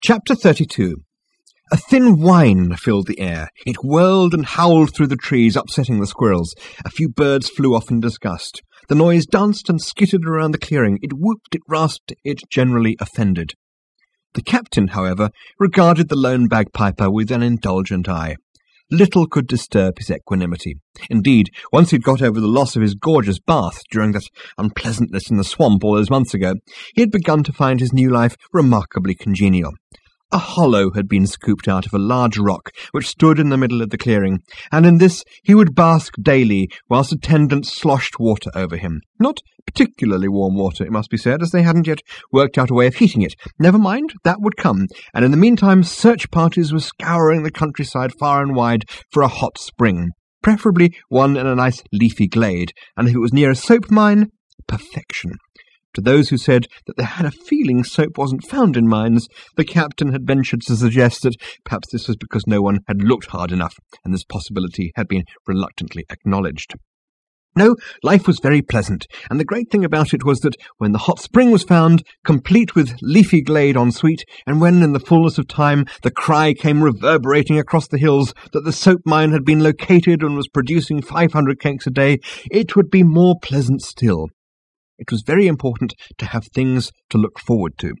Chapter 32. A thin whine filled the air. It whirled and howled through the trees, upsetting the squirrels. A few birds flew off in disgust. The noise danced and skittered around the clearing. It whooped, it rasped, it generally offended. The captain, however, regarded the lone bagpiper with an indulgent eye. Little could disturb his equanimity. Indeed, once he'd got over the loss of his gorgeous bath during that unpleasantness in the swamp all those months ago, he had begun to find his new life remarkably congenial. A hollow had been scooped out of a large rock which stood in the middle of the clearing, and in this he would bask daily whilst attendants sloshed water over him. Not particularly warm water, it must be said, as they hadn't yet worked out a way of heating it. Never mind, that would come, and in the meantime search parties were scouring the countryside far and wide for a hot spring, preferably one in a nice leafy glade, and if it was near a soap mine, perfection. To those who said that they had a feeling soap wasn't found in mines, the captain had ventured to suggest that perhaps this was because no one had looked hard enough, and this possibility had been reluctantly acknowledged. No, life was very pleasant, and the great thing about it was that when the hot spring was found, complete with leafy glade en suite, and when in the fullness of time the cry came reverberating across the hills that the soap mine had been located and was producing 500 cakes a day, it would be more pleasant still. It was very important to have things to look forward to.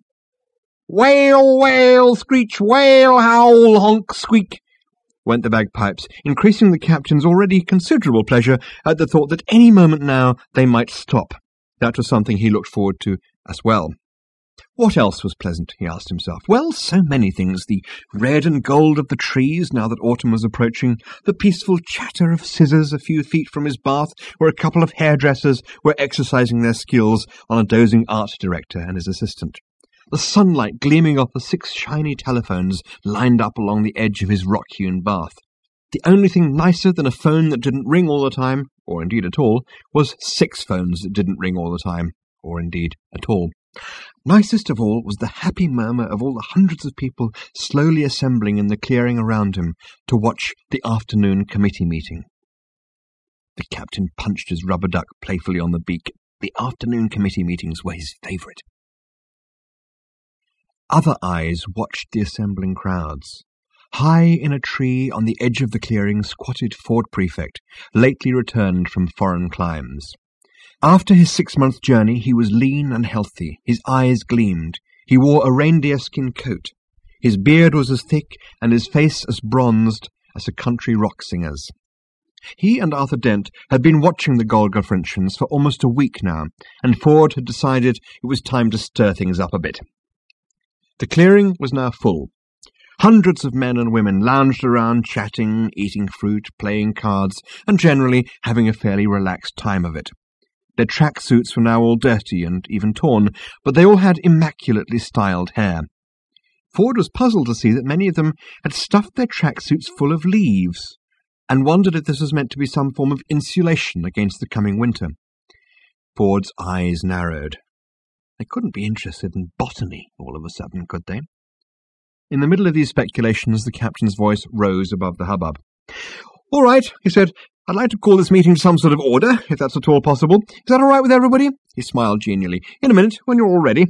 Wail, wail, screech, wail, howl, honk, squeak, went the bagpipes, increasing the captain's already considerable pleasure at the thought that any moment now they might stop. That was something he looked forward to as well. What else was pleasant, he asked himself. Well, so many things. The red and gold of the trees, now that autumn was approaching, the peaceful chatter of scissors a few feet from his bath, where a couple of hairdressers were exercising their skills on a dozing art director and his assistant. The sunlight gleaming off the 6 shiny telephones lined up along the edge of his rock-hewn bath. The only thing nicer than a phone that didn't ring all the time, or indeed at all, was 6 phones that didn't ring all the time, or indeed at all. Nicest of all was the happy murmur of all the hundreds of people slowly assembling in the clearing around him to watch the afternoon committee meeting. The captain punched his rubber duck playfully on the beak. The afternoon committee meetings were his favourite. Other eyes watched the assembling crowds. High in a tree on the edge of the clearing squatted Ford Prefect, lately returned from foreign climes. After his 6-month journey, he was lean and healthy. His eyes gleamed. He wore a reindeer-skin coat. His beard was as thick and his face as bronzed as a country rock singer's. He and Arthur Dent had been watching the Golgafrinchans for almost a week now, and Ford had decided it was time to stir things up a bit. The clearing was now full. Hundreds of men and women lounged around chatting, eating fruit, playing cards, and generally having a fairly relaxed time of it. Their tracksuits were now all dirty and even torn, but they all had immaculately styled hair. Ford was puzzled to see that many of them had stuffed their tracksuits full of leaves, and wondered if this was meant to be some form of insulation against the coming winter. Ford's eyes narrowed. They couldn't be interested in botany all of a sudden, could they? In the middle of these speculations, the captain's voice rose above the hubbub. "All right," he said. "I'd like to call this meeting to some sort of order, if that's at all possible. Is that all right with everybody?" He smiled genially. "In a minute, when you're all ready."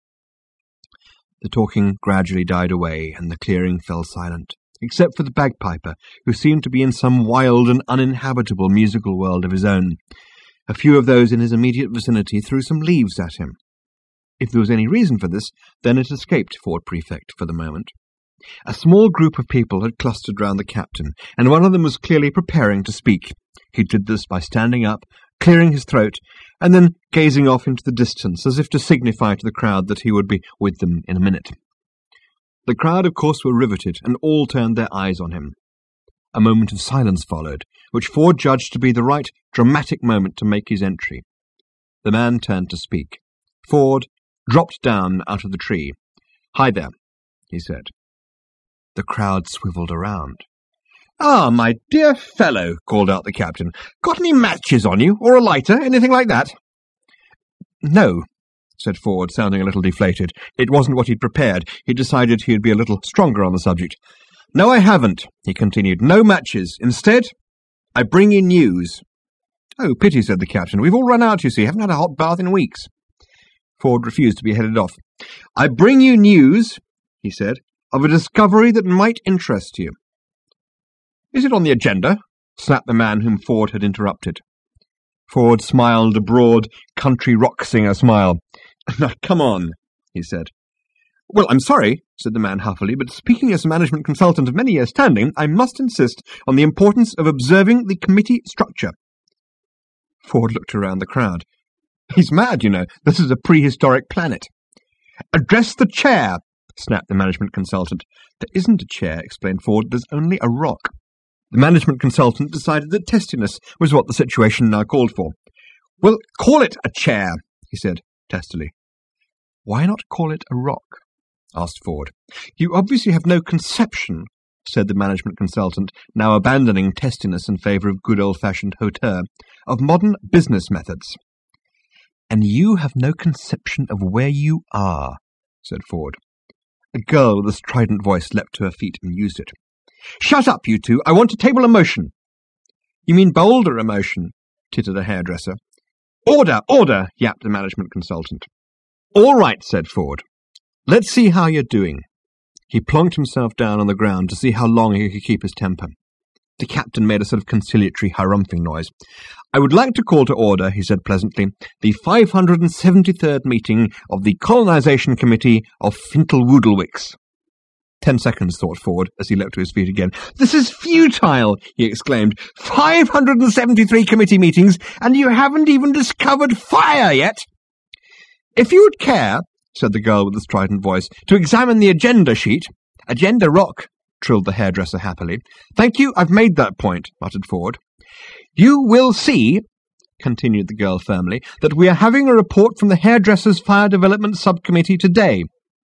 The talking gradually died away, and the clearing fell silent, except for the bagpiper, who seemed to be in some wild and uninhabitable musical world of his own. A few of those in his immediate vicinity threw some leaves at him. If there was any reason for this, then it escaped Ford Prefect for the moment. A small group of people had clustered round the captain, and one of them was clearly preparing to speak. He did this by standing up, clearing his throat, and then gazing off into the distance, as if to signify to the crowd that he would be with them in a minute. The crowd, of course, were riveted, and all turned their eyes on him. A moment of silence followed, which Ford judged to be the right dramatic moment to make his entry. The man turned to speak. Ford dropped down out of the tree. "Hi there," he said. The crowd swivelled around. "Ah, my dear fellow," called out the captain. "Got any matches on you, or a lighter, anything like that?" "No," said Ford, sounding a little deflated. It wasn't what he'd prepared. He'd decided he'd be a little stronger on the subject. "No, I haven't," he continued. "No matches. Instead, I bring you news." "Oh, pity," said the captain. "We've all run out, you see. Haven't had a hot bath in weeks." Ford refused to be headed off. "I bring you news he said, "of a discovery that might interest you." "Is it on the agenda?" snapped the man whom Ford had interrupted. Ford smiled a broad, country rock singer smile. "Now, come on," he said. "Well, I'm sorry," said the man huffily, "but speaking as a management consultant of many years' standing, I must insist on the importance of observing the committee structure." Ford looked around the crowd. "He's mad, you know. This is a prehistoric planet." "Address the chair," snapped the management consultant. "There isn't a chair," explained Ford. "There's only a rock." The management consultant decided that testiness was what the situation now called for. "Well, call it a chair," he said testily. "Why not call it a rock?" asked Ford. "You obviously have no conception," said the management consultant, now abandoning testiness in favour of good old-fashioned hauteur, "of modern business methods." "And you have no conception of where you are," said Ford. A girl with a strident voice leapt to her feet and used it. "Shut up, you two! I want to table a motion." "You mean bolder a motion?" tittered a hairdresser. "Order! Order!" yapped the management consultant. "All right," said Ford. "Let's see how you're doing." He plonked himself down on the ground to see how long he could keep his temper. The captain made a sort of conciliatory harumphing noise. "I would like to call to order," he said pleasantly, "the 573rd meeting of the Colonization Committee of Fintelwoodlewicks." 10 seconds, thought Ford, as he leapt to his feet again. "This is futile," he exclaimed. 573 committee meetings, and you haven't even discovered fire yet." "If you would care," said the girl with the strident voice, "to examine the agenda sheet—" "Agenda rock," trilled the hairdresser happily. "Thank you, I've made that point," muttered Ford. "You will see," continued the girl firmly, "that we are having a report from the Hairdressers' Fire Development Subcommittee today."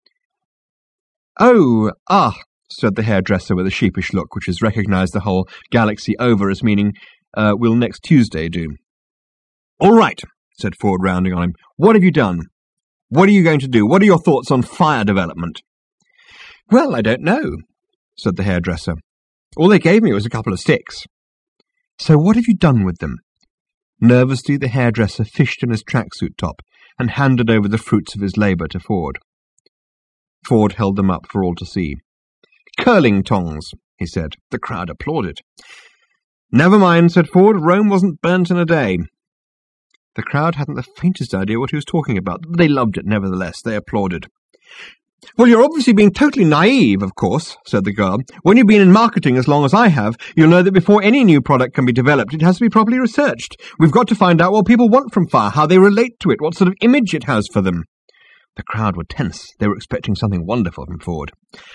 "Oh, said the hairdresser with a sheepish look which has recognized the whole galaxy over as meaning, will next Tuesday do? "All right," said Ford, rounding on him. "What have you done? What are you going to do? What are your thoughts on fire development?" "Well, I don't know," said the hairdresser. "All they gave me was a couple of sticks." "So what have you done with them?" Nervously the hairdresser fished in his tracksuit top and handed over the fruits of his labour to Ford. Ford held them up for all to see. "Curling tongs," he said. The crowd applauded. "Never mind," said Ford. "Rome wasn't burnt in a day." The crowd hadn't the faintest idea what he was talking about, but they loved it nevertheless. They applauded. "Well, you're obviously being totally naive, of course," said the girl. "When you've been in marketing as long as I have, you'll know that before any new product can be developed, it has to be properly researched. We've got to find out what people want from fire, how they relate to it, what sort of image it has for them." The crowd were tense. They were expecting something wonderful from Ford.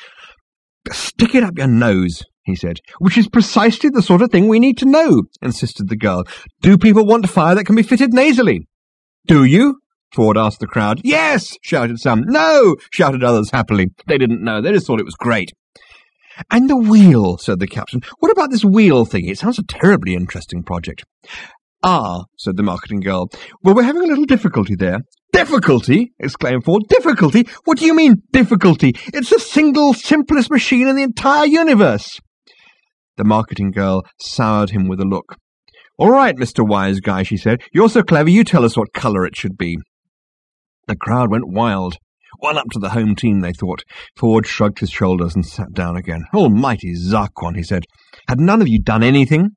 "Stick it up your nose," he said. "Which is precisely the sort of thing we need to know," insisted the girl. "Do people want fire that can be fitted nasally?" "Do you?" Ford asked the crowd. "Yes," shouted some. "No," shouted others happily. They didn't know. They just thought it was great. "And the wheel," said the captain. "What about this wheel thing? It sounds a terribly interesting project." "Ah," said the marketing girl. "Well, we're having a little difficulty there." "Difficulty?" exclaimed Ford. "Difficulty? What do you mean, difficulty? It's the single, simplest machine in the entire universe." The marketing girl soured him with a look. "All right, Mr. Wise Guy," she said. "You're so clever, you tell us what colour it should be." The crowd went wild. One up to the home team, they thought. Ford shrugged his shoulders and sat down again. "Almighty Zarquon," he said. "Had none of you done anything?"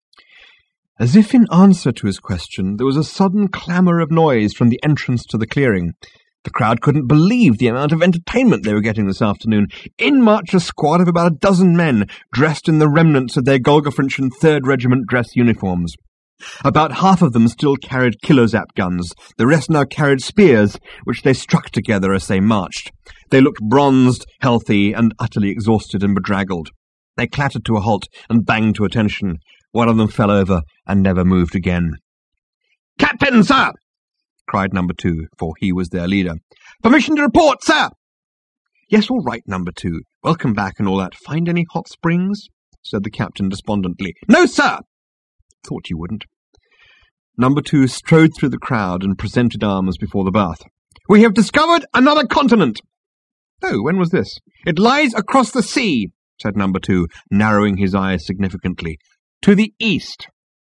As if in answer to his question, there was a sudden clamour of noise from the entrance to the clearing. The crowd couldn't believe the amount of entertainment they were getting this afternoon. In marched a squad of about a dozen men, dressed in the remnants of their Golgafrenchen 3rd Regiment dress uniforms. About half of them still carried kilozap guns. The rest now carried spears, which they struck together as they marched. They looked bronzed, healthy, and utterly exhausted and bedraggled. They clattered to a halt and banged to attention. One of them fell over and never moved again. "Captain, sir!" cried number 2, for he was their leader. "Permission to report, sir!" "Yes, all right, number 2. Welcome back and all that. Find any hot springs?" said the captain despondently. "No, sir!" "Thought you wouldn't." Number 2 strode through the crowd and presented arms before the bath. "We have discovered another continent." "Oh, when was this?" "It lies across the sea," said number 2, narrowing his eyes significantly. "To the east."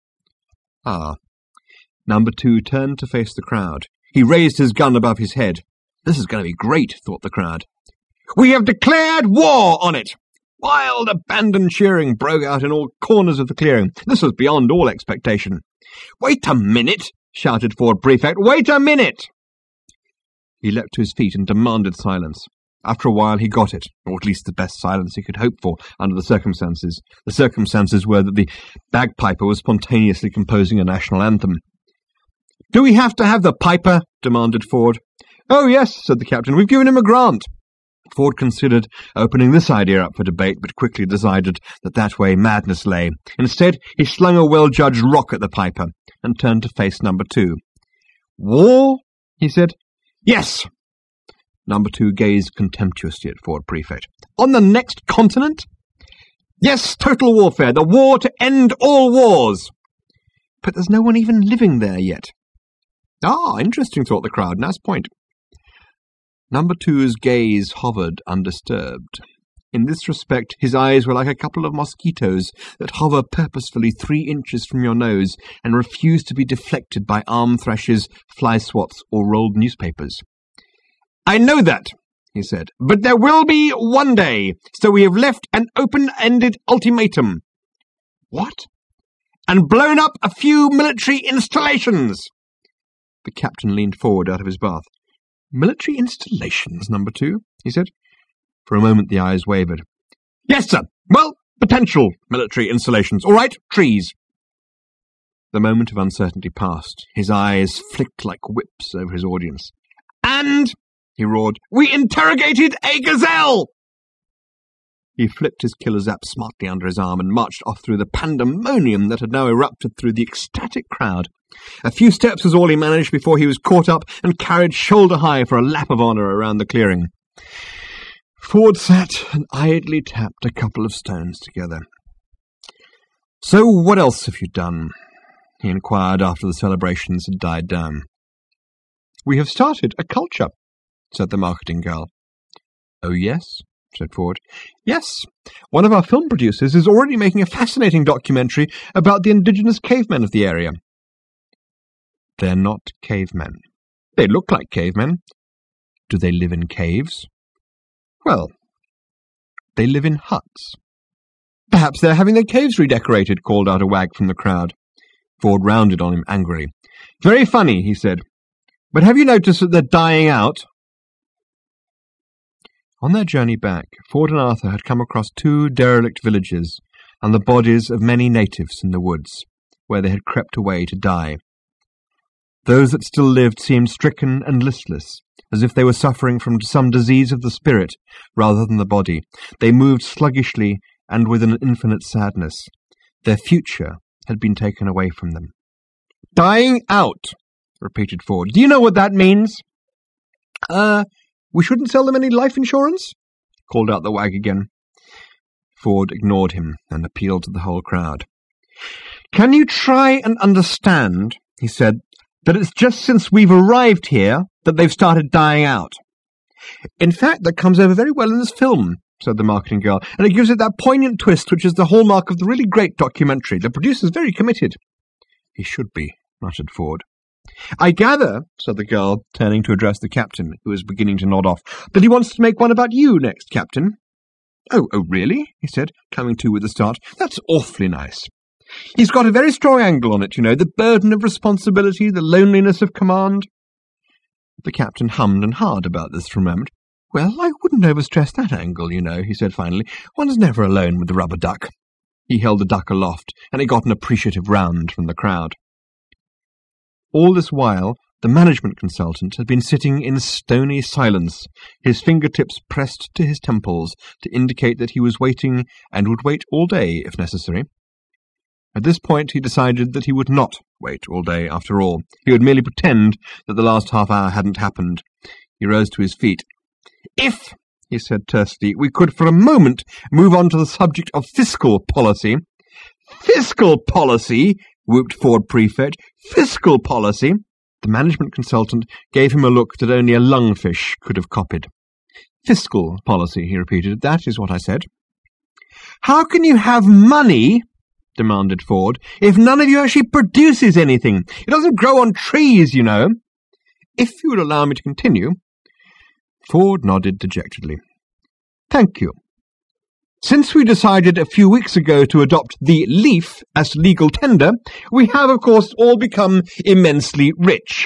Ah. Number 2 turned to face the crowd. He raised his gun above his head. This is going to be great, thought the crowd. We have declared war on it! Wild, abandoned cheering broke out in all corners of the clearing. This was beyond all expectation. "Wait a minute!" shouted Ford Prefect. "Wait a minute!" He leapt to his feet and demanded silence. After a while he got it, or at least the best silence he could hope for under the circumstances. The circumstances were that the bagpiper was spontaneously composing a national anthem. "Do we have to have the piper?" demanded Ford. "Oh, yes," said the captain. "We've given him a grant." Ford considered opening this idea up for debate, but quickly decided that way madness lay. Instead, he slung a well-judged rock at the piper and turned to face number 2. "War?" he said. "Yes." Number 2 gazed contemptuously at Ford Prefect. "On the next continent?" "Yes, total warfare, the war to end all wars." "But there's no one even living there yet." "Ah, interesting," thought the crowd. "Nice point." Number 2's gaze hovered undisturbed. In this respect, his eyes were like a couple of mosquitoes that hover purposefully 3 inches from your nose and refuse to be deflected by arm thrashes, fly swats, or rolled newspapers. "I know that," he said, "but there will be one day, so we have left an open-ended ultimatum." "What?" "And blown up a few military installations." The captain leaned forward out of his bath. "Military installations, number 2, he said. For a moment the eyes wavered. "Yes, sir. Well, potential military installations. All right, trees." The moment of uncertainty passed. His eyes flicked like whips over his audience. "And," he roared, "we interrogated a gazelle!" He flipped his killer zap smartly under his arm and marched off through the pandemonium that had now erupted through the ecstatic crowd. A few steps was all he managed before he was caught up and carried shoulder-high for a lap of honour around the clearing. Ford sat and idly tapped a couple of stones together. "So what else have you done?" he inquired after the celebrations had died down. "We have started a culture," said the marketing girl. "Oh, yes?" said Ford. "Yes. One of our film producers is already making a fascinating documentary about the indigenous cavemen of the area." "They're not cavemen." "They look like cavemen." "Do they live in caves?" "Well, they live in huts." "Perhaps they're having their caves redecorated," called out a wag from the crowd. Ford rounded on him angrily. "Very funny," he said. "But have you noticed that they're dying out?" On their journey back, Ford and Arthur had come across 2 derelict villages and the bodies of many natives in the woods, where they had crept away to die. Those that still lived seemed stricken and listless, as if they were suffering from some disease of the spirit rather than the body. They moved sluggishly and with an infinite sadness. Their future had been taken away from them. "Dying out," repeated Ford. "Do you know what that means?" "We shouldn't sell them any life insurance?" called out the wag again. Ford ignored him and appealed to the whole crowd. "Can you try and understand," he said, "that it's just since we've arrived here that they've started dying out?" "In fact, that comes over very well in this film," said the marketing girl, "and it gives it that poignant twist which is the hallmark of the really great documentary. The producer's very committed." "He should be," muttered Ford. "I gather," said the girl, turning to address the captain, who was beginning to nod off, "that he wants to make one about you next, Captain." Oh, really?" he said, coming to with a start. "That's awfully nice. He's got a very strong angle on it, you know, the burden of responsibility, the loneliness of command." The captain hummed and hawed about this for a moment. "Well, I wouldn't overstress that angle, you know," he said finally. "One's never alone with the rubber duck." He held the duck aloft, and it got an appreciative round from the crowd. All this while, the management consultant had been sitting in stony silence, his fingertips pressed to his temples to indicate that he was waiting and would wait all day if necessary. At this point he decided that he would not wait all day after all. He would merely pretend that the last half hour hadn't happened. He rose to his feet. "If," he said tersely, "we could for a moment move on to the subject of fiscal policy." "Fiscal policy?" whooped Ford Prefect. "Fiscal policy?" The management consultant gave him a look that only a lungfish could have copied. "Fiscal policy," he repeated. "That is what I said." "How can you have money," demanded Ford, "if none of you actually produces anything? It doesn't grow on trees, you know." "If you would allow me to continue." Ford nodded dejectedly. Thank you. Since we decided a few weeks ago to adopt the leaf as legal tender, we have, of course, all become immensely rich."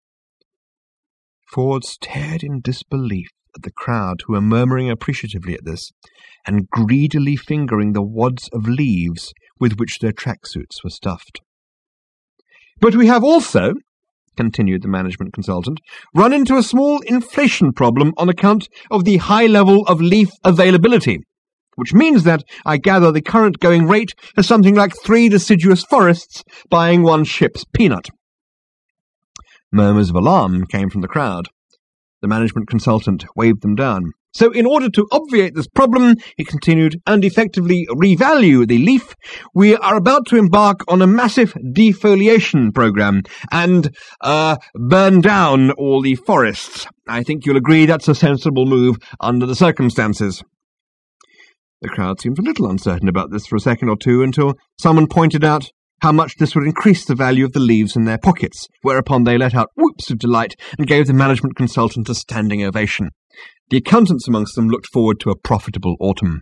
Ford stared in disbelief at the crowd, who were murmuring appreciatively at this, and greedily fingering the wads of leaves with which their tracksuits were stuffed. "But we have also," continued the management consultant, "run into a small inflation problem on account of the high level of leaf availability, which means that, I gather, the current going rate is something like 3 deciduous forests buying 1 ship's peanut." Murmurs of alarm came from the crowd. The management consultant waved them down. "So in order to obviate this problem," he continued, "and effectively revalue the leaf, we are about to embark on a massive defoliation program and, burn down all the forests. I think you'll agree that's a sensible move under the circumstances." The crowd seemed a little uncertain about this for a second or two, until someone pointed out how much this would increase the value of the leaves in their pockets, whereupon they let out whoops of delight and gave the management consultant a standing ovation. The accountants amongst them looked forward to a profitable autumn.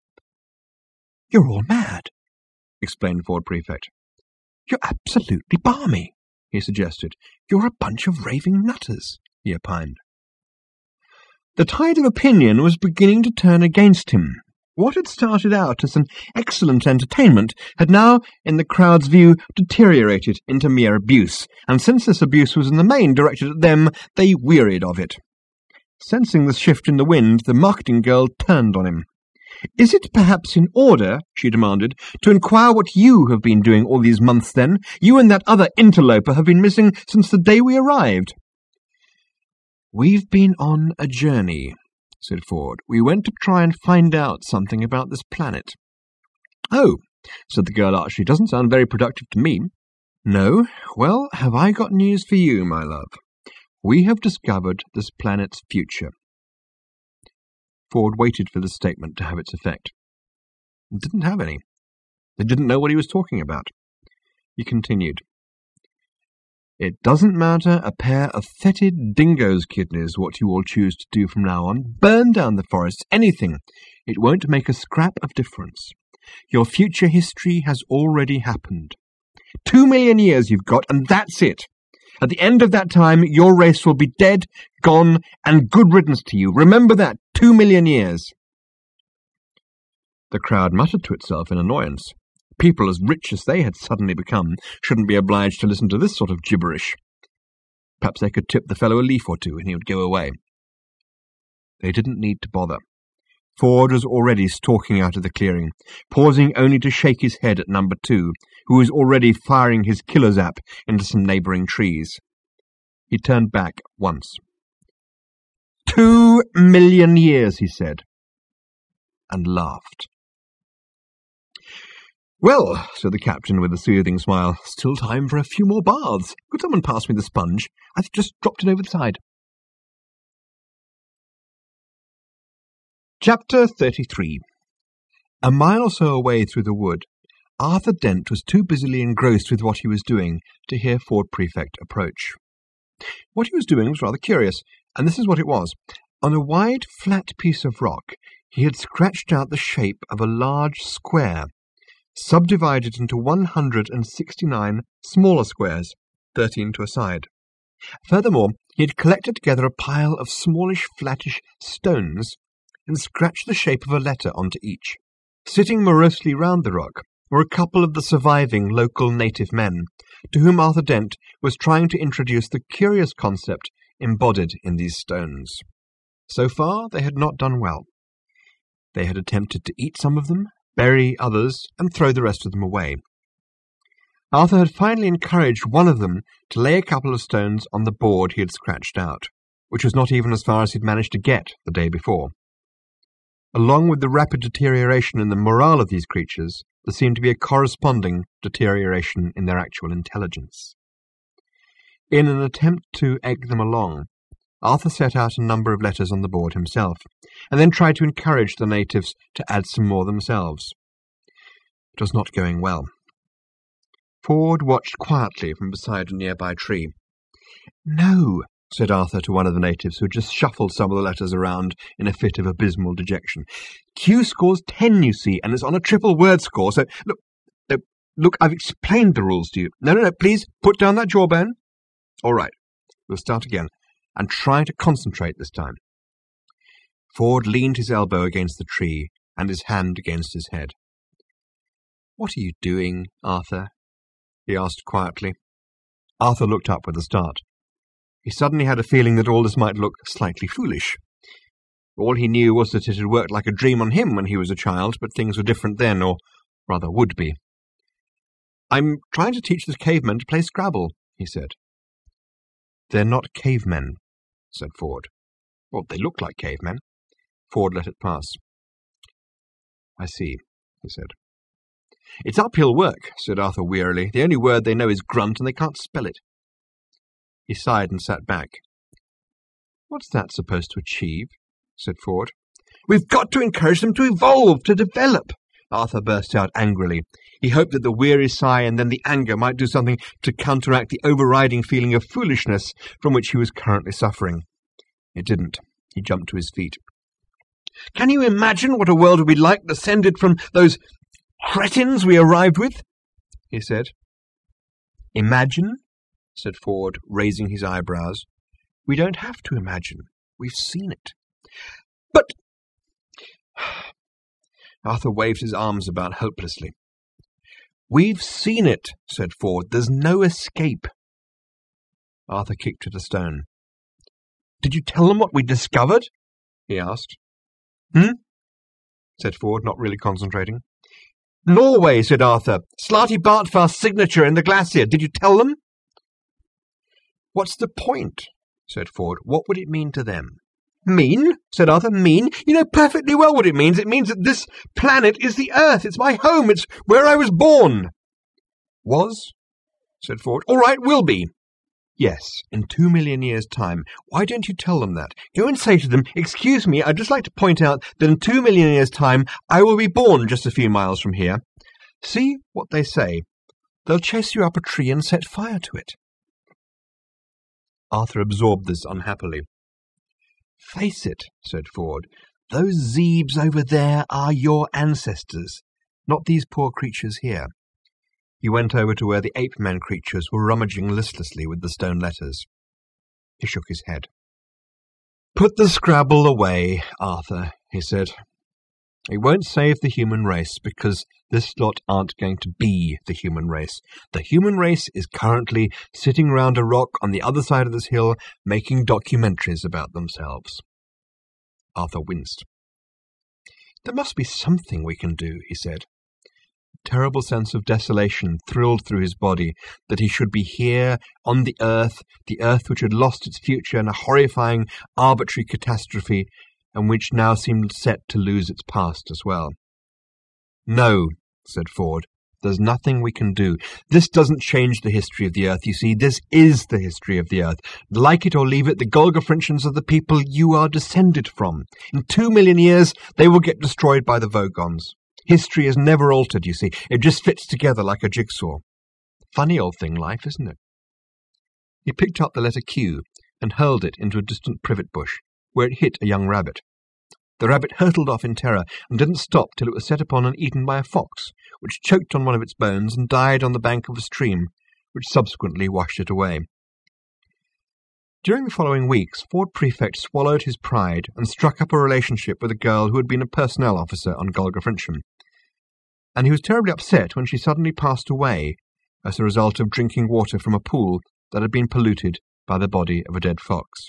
"You're all mad," explained Ford Prefect. "You're absolutely balmy," he suggested. "You're a bunch of raving nutters," he opined. The tide of opinion was beginning to turn against him. What had started out as an excellent entertainment had now, in the crowd's view, deteriorated into mere abuse, and since this abuse was in the main directed at them, they wearied of it. Sensing the shift in the wind, the marketing girl turned on him. "Is it perhaps in order," she demanded, "to inquire what you have been doing all these months then? You and that other interloper have been missing since the day we arrived." "We've been on a journey," said Ford. "We went to try and find out something about this planet." "Oh," said the girl archly, "doesn't sound very productive to me." "No? Well, have I got news for you, my love. We have discovered this planet's future." Ford waited for this statement to have its effect. It didn't have any. They didn't know what he was talking about. He continued, "It doesn't matter a pair of fetid dingo's kidneys what you all choose to do from now on. Burn down the forests, anything. It won't make a scrap of difference. Your future history has already happened. 2 million years you've got, and that's it. At the end of that time, your race will be dead, gone, and good riddance to you. Remember that, 2 million years. The crowd muttered to itself in annoyance. People as rich as they had suddenly become shouldn't be obliged to listen to this sort of gibberish. Perhaps they could tip the fellow a leaf or two, and he would go away. They didn't need to bother. Ford was already stalking out of the clearing, pausing only to shake his head at number 2, who was already firing his killer zap into some neighbouring trees. He turned back once. 2 million years, he said, and laughed. "Well," said the captain with a soothing smile, "still time for a few more baths. Could someone pass me the sponge? I've just dropped it over the side." Chapter 33. A mile or so away through the wood, Arthur Dent was too busily engrossed with what he was doing to hear Ford Prefect approach. What he was doing was rather curious, and this is what it was. On a wide, flat piece of rock, he had scratched out the shape of a large square, subdivided into 169 smaller squares, 13 to a side. Furthermore, he had collected together a pile of smallish, flattish stones and scratched the shape of a letter onto each. Sitting morosely round the rock were a couple of the surviving local native men, to whom Arthur Dent was trying to introduce the curious concept embodied in these stones. So far, they had not done well. They had attempted to eat some of them, bury others, and throw the rest of them away. Arthur had finally encouraged one of them to lay a couple of stones on the board he had scratched out, which was not even as far as he'd managed to get the day before. Along with the rapid deterioration in the morale of these creatures, there seemed to be a corresponding deterioration in their actual intelligence. In an attempt to egg them along, Arthur set out a number of letters on the board himself, and then tried to encourage the natives to add some more themselves. It was not going well. Ford watched quietly from beside a nearby tree. "No," said Arthur to one of the natives, who had just shuffled some of the letters around in a fit of abysmal dejection. Q scores 10, you see, and it's on a triple word score, so look, I've explained the rules to you. No, please, put down that jawbone. All right, we'll start again, and try to concentrate this time. Ford leaned his elbow against the tree, and his hand against his head. "What are you doing, Arthur?" he asked quietly. Arthur looked up with a start. He suddenly had a feeling that all this might look slightly foolish. All he knew was that it had worked like a dream on him when he was a child, but things were different then, or rather would be. "I'm trying to teach the cavemen to play Scrabble," he said. "They're not cavemen," said Ford. "Well, they look like cavemen." Ford let it pass. "I see," he said. "It's uphill work," said Arthur wearily. "The only word they know is grunt, and they can't spell it." He sighed and sat back. "What's that supposed to achieve?" said Ford. "We've got to encourage them to evolve, to develop," Arthur burst out angrily. He hoped that the weary sigh and then the anger might do something to counteract the overriding feeling of foolishness from which he was currently suffering. It didn't. He jumped to his feet. "Can you imagine what a world would be like descended from those cretins we arrived with?" he said. "Imagine?" said Ford, raising his eyebrows. "We don't have to imagine. We've seen it." "But—" Arthur waved his arms about hopelessly. "We've seen it," said Ford. "There's no escape." Arthur kicked at a stone. "Did you tell them what we discovered?" he asked. Said Ford, not really concentrating. "Norway," said Arthur. "Slarty Bartfast's signature in the glacier. Did you tell them?" "What's the point?" said Ford. "What would it mean to them?" "Mean?" said Arthur. "Mean? You know perfectly well what it means. It means that this planet is the Earth. It's my home. It's where I was born." "Was?" said Ford. "All right, will be." "Yes, in 2 million years' time. Why don't you tell them that? Go and say to them, 'Excuse me, I'd just like to point out that in 2 million years' time I will be born just a few miles from here.' See what they say. They'll chase you up a tree and set fire to it." Arthur absorbed this unhappily. "Face it," said Ford. "Those Zebes over there are your ancestors, not these poor creatures here." He went over to where the ape-man creatures were rummaging listlessly with the stone letters. He shook his head. "Put the Scrabble away, Arthur," he said. "It won't save the human race, because this lot aren't going to be the human race. The human race is currently sitting round a rock on the other side of this hill, making documentaries about themselves." Arthur winced. "There must be something we can do," he said. A terrible sense of desolation thrilled through his body, that he should be here on the Earth which had lost its future in a horrifying, arbitrary catastrophe, and which now seemed set to lose its past as well. "No," said Ford, "there's nothing we can do. This doesn't change the history of the Earth, you see. This is the history of the Earth. Like it or leave it, the Golgafrinchans are the people you are descended from. In 2 million years, they will get destroyed by the Vogons. History is never altered, you see. It just fits together like a jigsaw. Funny old thing, life, isn't it?" He picked up the letter Q and hurled it into a distant privet bush, where it hit a young rabbit. The rabbit hurtled off in terror and didn't stop till it was set upon and eaten by a fox, which choked on one of its bones and died on the bank of a stream, which subsequently washed it away. During the following weeks, Ford Prefect swallowed his pride and struck up a relationship with a girl who had been a personnel officer on Golgafrincham, and he was terribly upset when she suddenly passed away as a result of drinking water from a pool that had been polluted by the body of a dead fox.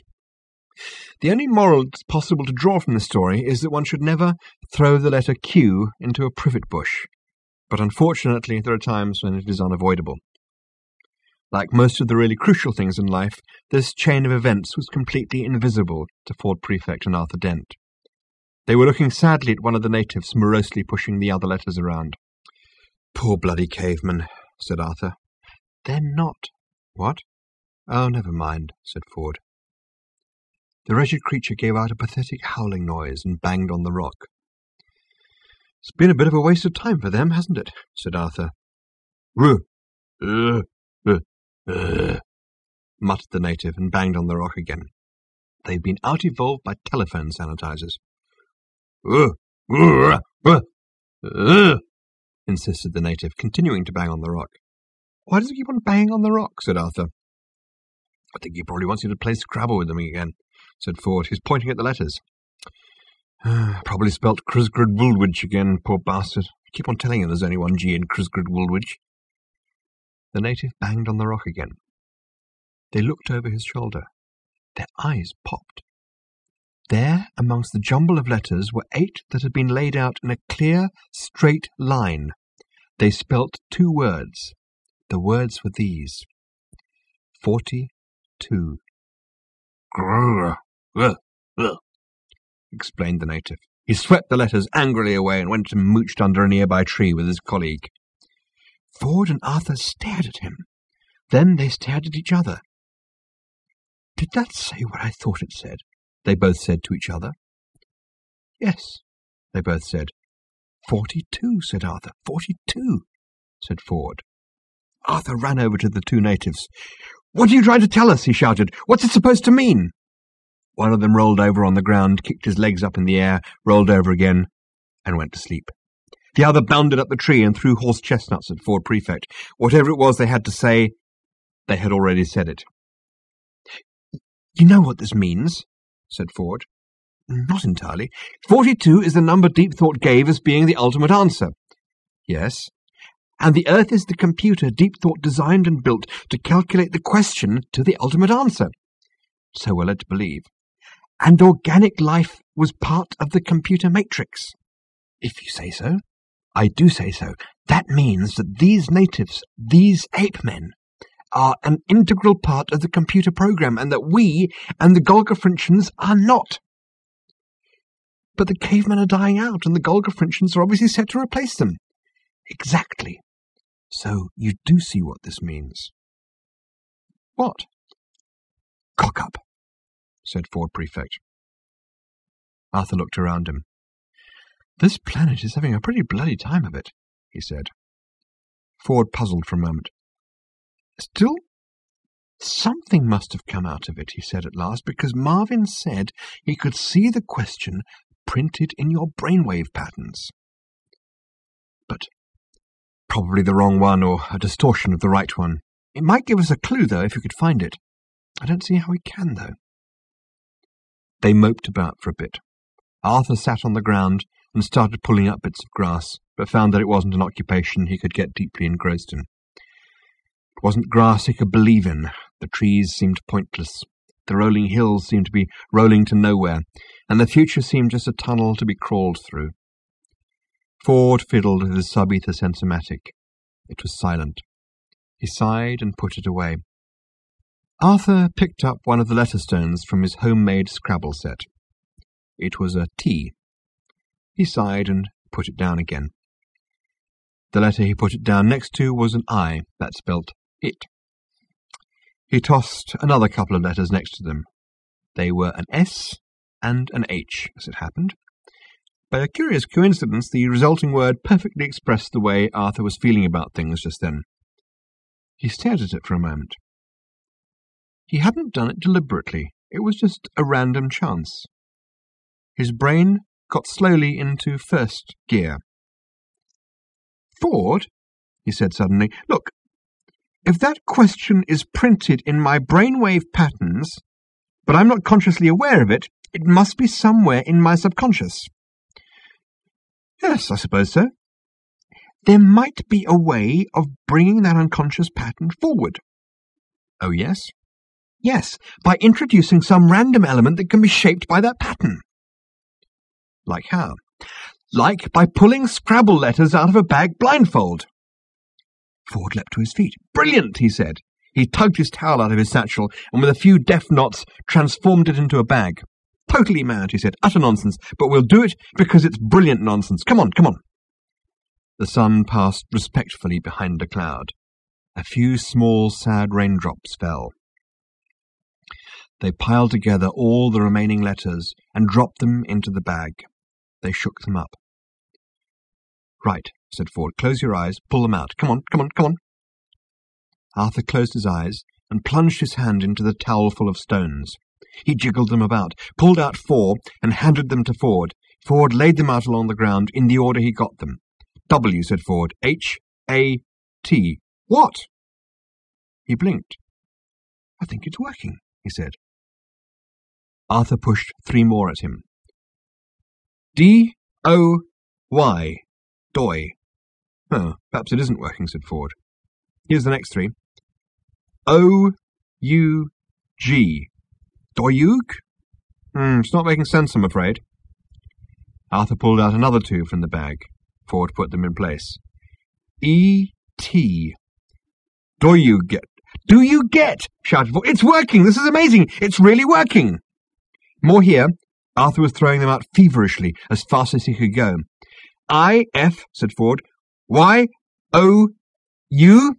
The only moral it's possible to draw from this story is that one should never throw the letter Q into a privet bush, but unfortunately there are times when it is unavoidable. Like most of the really crucial things in life, this chain of events was completely invisible to Ford Prefect and Arthur Dent. They were looking sadly at one of the natives morosely pushing the other letters around. "Poor bloody cavemen," said Arthur. "They're not." "What?" "Oh, never mind," said Ford. The wretched creature gave out a pathetic howling noise and banged on the rock. "It's been a bit of a waste of time for them, hasn't it?" said Arthur. "Ruh! muttered the native, and banged on the rock again. They've been out-evolved by telephone sanitizers. Insisted the native, continuing to bang on the rock. Why does he keep on banging on the rock? Said Arthur. I think he probably wants you to play Scrabble with them again, said Ford. He's pointing at the letters. Probably spelt Crisgrid Woolwich again, poor bastard. Keep on telling him there's only one G in Crisgrid Woolwich. The native banged on the rock again. They looked over his shoulder. Their eyes popped. There, amongst the jumble of letters, were 8 that had been laid out in a clear, straight line. They spelt 2 words. The words were these: 42. Explained the native. He swept the letters angrily away and went and mooched under a nearby tree with his colleague. Ford and Arthur stared at him. Then they stared at each other. Did that say what I thought it said? They both said to each other. Yes, they both said. 42, said Arthur. 42, said Ford. Arthur ran over to the 2 natives. What are you trying to tell us? He shouted. What's it supposed to mean? One of them rolled over on the ground, kicked his legs up in the air, rolled over again, and went to sleep. The other bounded up the tree and threw horse chestnuts at Ford Prefect. Whatever it was they had to say, they had already said it. You know what this means? Said Ford. Not entirely. 42 is the number Deep Thought gave as being the ultimate answer. Yes. And the Earth is the computer Deep Thought designed and built to calculate the question to the ultimate answer. So we're led to believe. And organic life was part of the computer matrix. If you say so. I do say so. That means that these natives, these ape men, are an integral part of the computer program, and that we and the Golgafrinchians are not. But the cavemen are dying out, and the Golgafrinchians are obviously set to replace them. Exactly. So you do see what this means. What? Cock up, said Ford Prefect. Arthur looked around him. This planet is having a pretty bloody time of it, he said. Ford puzzled for a moment. Still, something must have come out of it, he said at last, because Marvin said he could see the question printed in your brainwave patterns. But probably the wrong one, or a distortion of the right one. It might give us a clue, though, if you could find it. I don't see how we can, though. They moped about for a bit. Arthur sat on the ground and started pulling up bits of grass, but found that it wasn't an occupation he could get deeply engrossed in. It wasn't grass he could believe in. The trees seemed pointless. The rolling hills seemed to be rolling to nowhere, and the future seemed just a tunnel to be crawled through. Ford fiddled with his sub-ether sensomatic. It was silent. He sighed and put it away. Arthur picked up one of the letter stones from his homemade Scrabble set. It was a T. He sighed and put it down again. The letter he put it down next to was an I, that spelt it. He tossed another couple of letters next to them. They were an S and an H, as it happened. By a curious coincidence, the resulting word perfectly expressed the way Arthur was feeling about things just then. He stared at it for a moment. He hadn't done it deliberately. It was just a random chance. His brain got slowly into first gear. Ford, he said suddenly, look, if that question is printed in my brainwave patterns, but I'm not consciously aware of it, it must be somewhere in my subconscious. Yes, I suppose so. There might be a way of bringing that unconscious pattern forward. Oh, yes? Yes, by introducing some random element that can be shaped by that pattern. Like how? Like by pulling Scrabble letters out of a bag blindfold. Ford leapt to his feet. Brilliant, he said. He tugged his towel out of his satchel and with a few deft knots transformed it into a bag. Totally mad, he said. Utter nonsense, but we'll do it because it's brilliant nonsense. Come on, come on. The sun passed respectfully behind a cloud. A few small, sad raindrops fell. They piled together all the remaining letters and dropped them into the bag. They shook them up. Right, said Ford. Close your eyes. Pull them out. Come on, come on, come on. Arthur closed his eyes and plunged his hand into the towel full of stones. He jiggled them about, pulled out 4, and handed them to Ford. Ford laid them out along the ground in the order he got them. W, said Ford. H-A-T. What? He blinked. I think it's working, he said. Arthur pushed 3 more at him. D-O-Y. Doy. Oh, perhaps it isn't working, said Ford. Here's the next 3. O-U-G. Doyug? It's not making sense, I'm afraid. Arthur pulled out another 2 from the bag. Ford put them in place. E-T. Do you get? Do you get? Shouted Ford. It's working! This is amazing! It's really working! More here. Arthur was throwing them out feverishly, as fast as he could go. I-F, said Ford. Y-O-U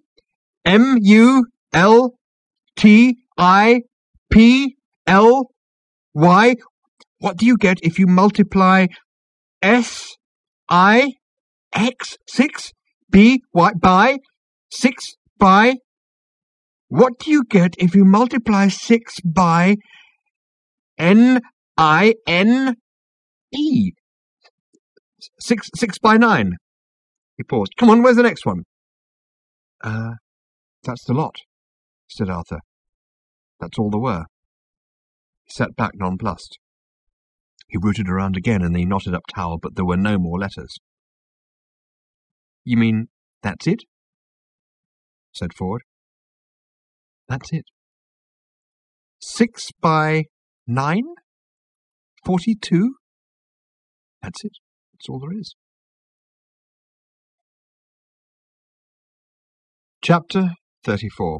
M-U-L-T-I-P-L-Y. What do you get if you multiply S-I-X 6 B-Y by 6 by... What do you get if you multiply 6 by N-I-N-E? 6 by 9. He paused. Come on, where's the next one? That's the lot, said Arthur. That's all there were. He sat back nonplussed. He rooted around again in the knotted-up towel, but there were no more letters. You mean that's it? Said Ford. That's it. 6 by 9? 42? That's it. That's all there is. Chapter 34.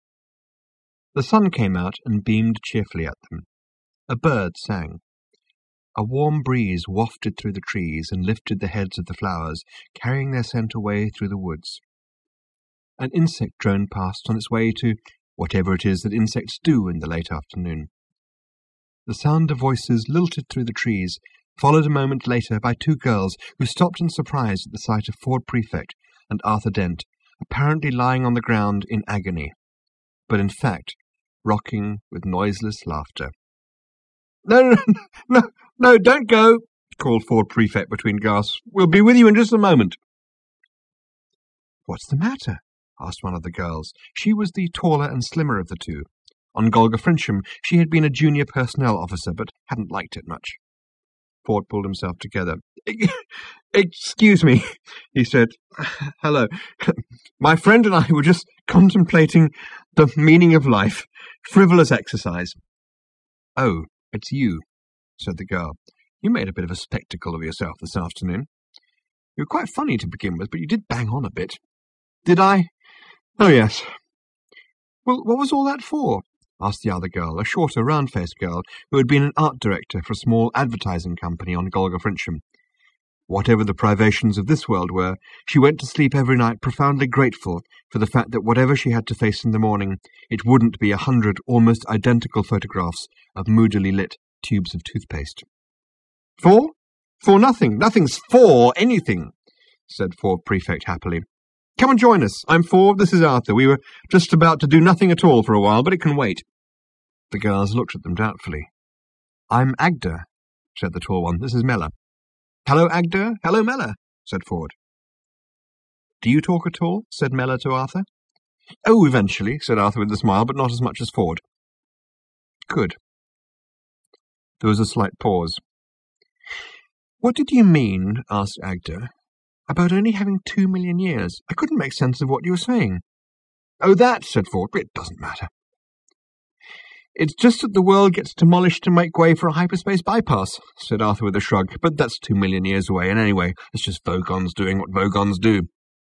The sun came out and beamed cheerfully at them. A bird sang. A warm breeze wafted through the trees and lifted the heads of the flowers, carrying their scent away through the woods. An insect droned past on its way to whatever it is that insects do in the late afternoon. The sound of voices lilted through the trees, followed a moment later by 2 girls who stopped in surprise at the sight of Ford Prefect and Arthur Dent, apparently lying on the ground in agony, but in fact rocking with noiseless laughter. No, don't go, called Ford Prefect between gasps. We'll be with you in just a moment. What's the matter? Asked one of the girls. She was the taller and slimmer of the 2. On Golga Frinsham she had been a junior personnel officer, but hadn't liked it much. Ford pulled himself together. Excuse me, he said. Hello. My friend and I were just contemplating the meaning of life. Frivolous exercise. Oh, it's you, said the girl. You made a bit of a spectacle of yourself this afternoon. You were quite funny to begin with, but you did bang on a bit. Did I? Oh, yes. Well, what was all that for? Asked the other girl, a shorter, round-faced girl who had been an art director for a small advertising company on Golga Frinsham. Whatever the privations of this world were, she went to sleep every night profoundly grateful for the fact that whatever she had to face in the morning, it wouldn't be 100 almost identical photographs of moodily lit tubes of toothpaste. For? For nothing. Nothing's for anything, said Ford Prefect happily. Come and join us. I'm Ford, this is Arthur. We were just about to do nothing at all for a while, but it can wait. The girls looked at them doubtfully. I'm Agda, said the tall one. This is Mella. Hello, Agda. Hello, Mella, said Ford. Do you talk at all? Said Mella to Arthur. Oh, eventually, said Arthur with a smile, but not as much as Ford. Good. There was a slight pause. What did you mean, asked Agda, about only having 2 million years? I couldn't make sense of what you were saying. Oh, that, said Ford, but it doesn't matter. It's just that the world gets demolished to make way for a hyperspace bypass, said Arthur with a shrug, but that's 2 million years away, and anyway, it's just Vogons doing what Vogons do.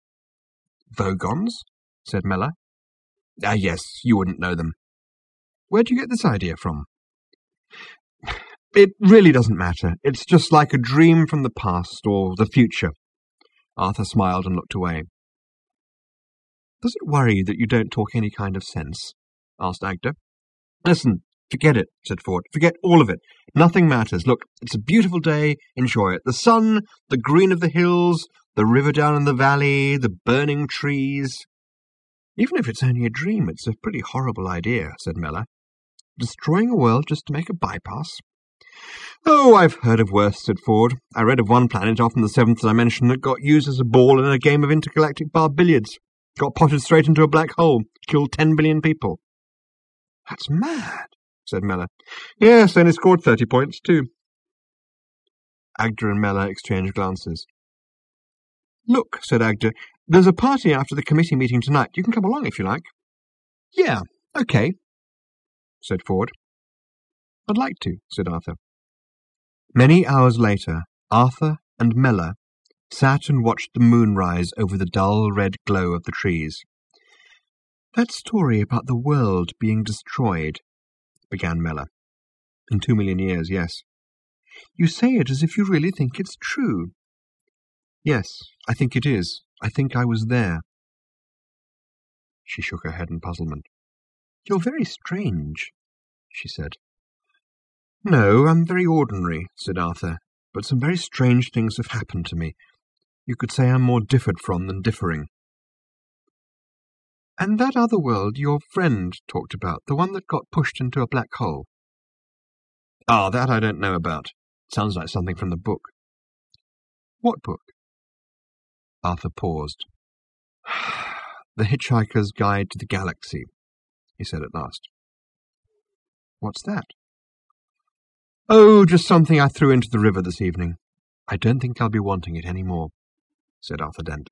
Vogons? Said Mella. Ah, yes, you wouldn't know them. Where'd you get this idea from? It really doesn't matter. It's just like a dream from the past or the future. Arthur smiled and looked away. Does it worry you that you don't talk any kind of sense? Asked Agda. Listen, forget it, said Ford. Forget all of it. Nothing matters. Look, it's a beautiful day. Enjoy it. The sun, the green of the hills, the river down in the valley, the burning trees. Even if it's only a dream, it's a pretty horrible idea, said Mellor. Destroying a world just to make a bypass? Oh, I've heard of worse, said Ford. I read of one planet off in the seventh dimension that got used as a ball in a game of intergalactic bar billiards. Got potted straight into a black hole. Killed 10 billion people. That's mad, said Mellor. Yes, and he scored 30 points, too. Agda and Mellor exchanged glances. Look, said Agda, there's a party after the committee meeting tonight. You can come along if you like. Yeah, okay, said Ford. I'd like to, said Arthur. Many hours later, Arthur and Mellor sat and watched the moon rise over the dull red glow of the trees. That story about the world being destroyed, began Mellor. In 2 million years, yes. You say it as if you really think it's true. Yes, I think it is. I think I was there. She shook her head in puzzlement. You're very strange, she said. No, I'm very ordinary, said Arthur, but some very strange things have happened to me. You could say I'm more differed from than differing. And that other world your friend talked about, the one that got pushed into a black hole? Ah, that I don't know about. Sounds like something from the book. What book? Arthur paused. The Hitchhiker's Guide to the Galaxy, he said at last. What's that? Oh, just something I threw into the river this evening. I don't think I'll be wanting it any more, said Arthur Dent.